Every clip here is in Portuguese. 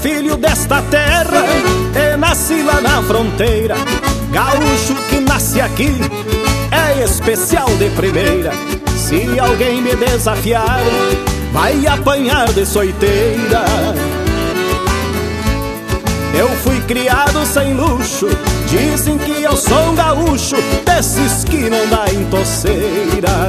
filho desta terra e nasci lá na fronteira. Gaúcho que nasce aqui é especial de primeira. Se alguém me desafiar, vai apanhar de soiteira. Eu fui criado sem luxo, dizem que eu sou um gaúcho desses que não dá em toceira.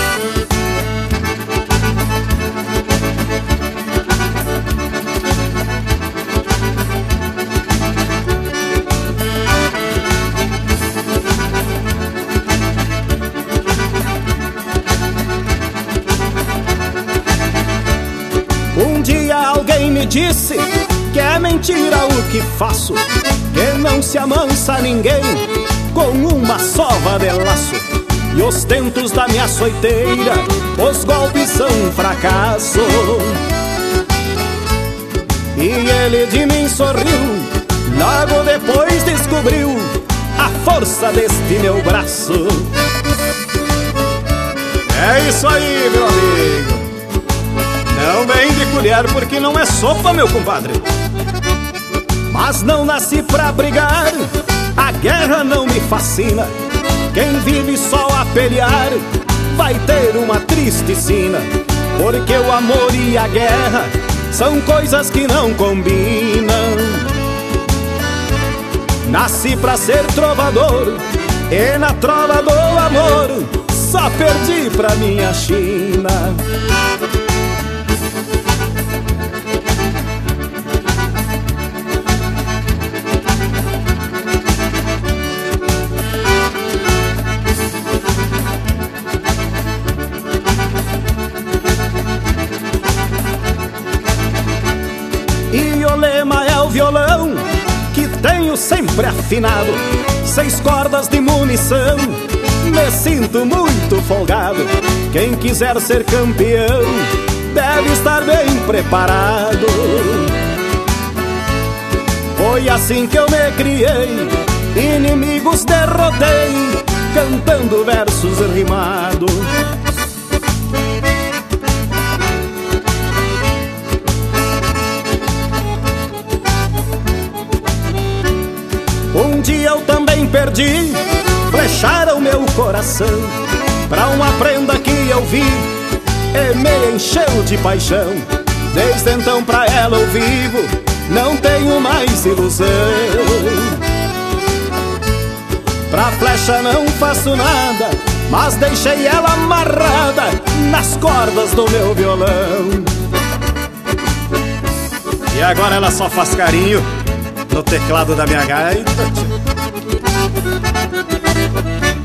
Um dia alguém me disse que é mentira o que faço, que não se amansa ninguém com uma sova de laço. E os tentos da minha soiteira, os golpes são um fracasso. E ele de mim sorriu, logo depois descobriu a força deste meu braço. É isso aí, meu amigo. Não vem de colher porque não é sopa, meu compadre. Mas não nasci pra brigar, a guerra não me fascina. Quem vive só a pelear vai ter uma triste sina, porque o amor e a guerra são coisas que não combinam. Nasci pra ser trovador e na trova do amor só perdi pra minha China. E o lema é o violão que tenho sempre afinado, 6 cordas de munição, me sinto muito folgado. Quem quiser ser campeão deve estar bem preparado. Foi assim que eu me criei, inimigos derrotei, cantando versos rimados. Um dia eu também perdi, flecharam meu coração pra uma prenda que eu vi e me encheu de paixão. Desde então pra ela eu vivo, não tenho mais ilusão. Pra flecha não faço nada, mas deixei ela amarrada nas cordas do meu violão. E agora ela só faz carinho no teclado da minha gaita.